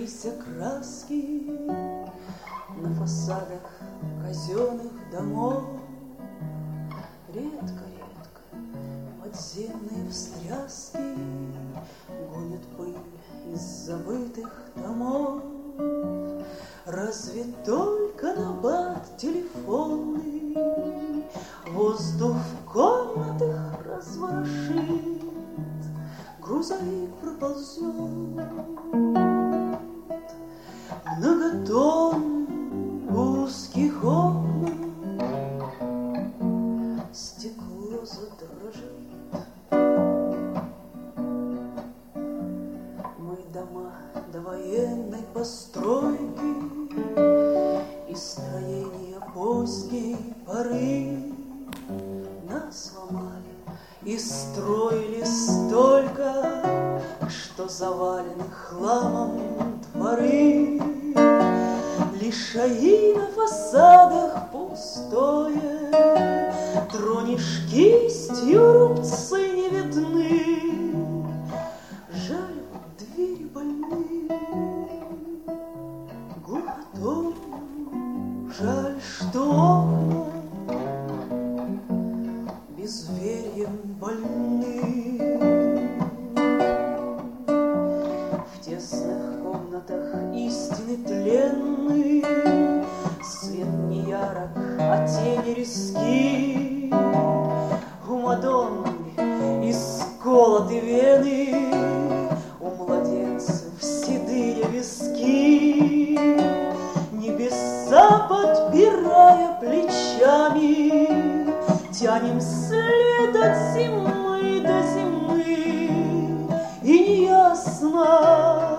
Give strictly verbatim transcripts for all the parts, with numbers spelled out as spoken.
Сошедшиеся краски на фасадах казенных домов. Редко-редко подземные встряски гонят пыль из забытых домов. Разве только набат телефонный воздух в комнатах разворошит, грузовик проползет многотонн узких окон, стекло задрожит. Мы дома довоенной постройки и строения поздней поры нас сломали и строили столько, что завалены хламом дворы. Лишаи на фасадах пустое, тронешь кистью, рубцы не видны. Жаль, двери больны глухотом, жаль, что окна безверьем больны. В тесных комнатах истины тленны, свет не ярок, а тени резки. У Мадонны исколоты вены, у младенцев седые виски. Небеса подпирая плечами, тянем след от зимы до зимы, и неясно,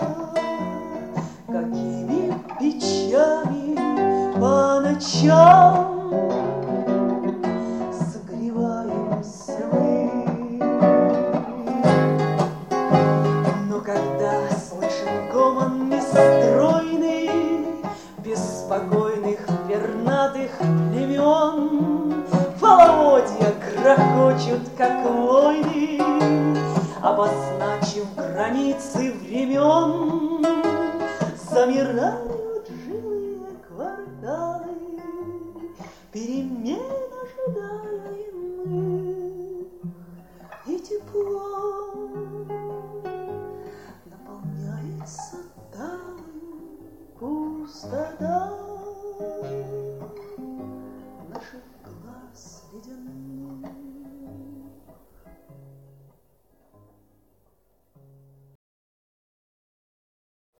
какими печами по ночам согреваемся мы. Но когда слышим гомон нестройный беспокойных пернатых племен, половодья грохочут, как войны, обозначив границы времен. Замирают жилые кварталы, перемен.